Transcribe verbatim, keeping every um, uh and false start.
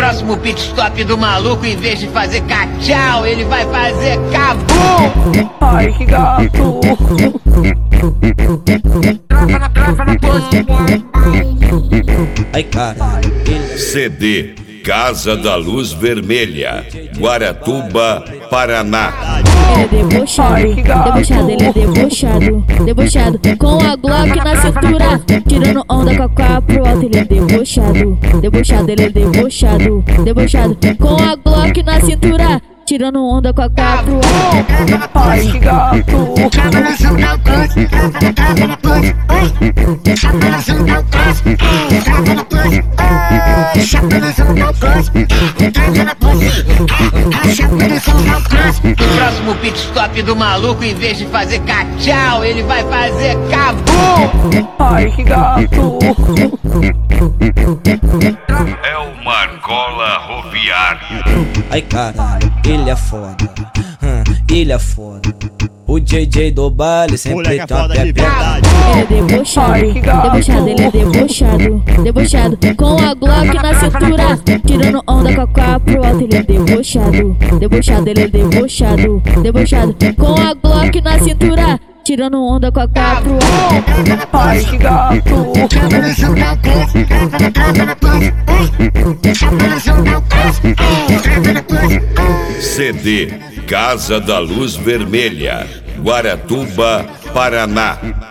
Próximo pit stop do maluco, em vez de fazer cachau, ele vai fazer cabum. Ai, que gato. Trava na trava na pose. Ai, caralho. C D Casa da Luz Vermelha, Guaratuba, Paraná. Ele é debochado, Ai, que gato. debochado, ele é debochado, debochado, com a Glock na cintura, tirando onda com a capa pro alto, ele é debochado, debochado, ele é debochado, debochado, com a Glock na cintura, tirando onda com a capa pro alto. Ai, que gato. No próximo pit stop do maluco, em vez de fazer cachau, ele vai fazer cabum. Ai, que gato. É o Marcola Roviário. Ai, caralho, ele é foda. hum, Ele é foda. O J J do baile sempre tem uma pepeta. Ele é debochado, Ai, que gato. debochado, ele é debochado, debochado, com a Glock na cintura, tirando onda com a capa pro alto, ele é debochado, debochado, ele é debochado, debochado, com a Glock na cintura, tirando onda com a capa pro alto. Ai, que gato. C D Casa da Luz Vermelha, Guaratuba, Paraná.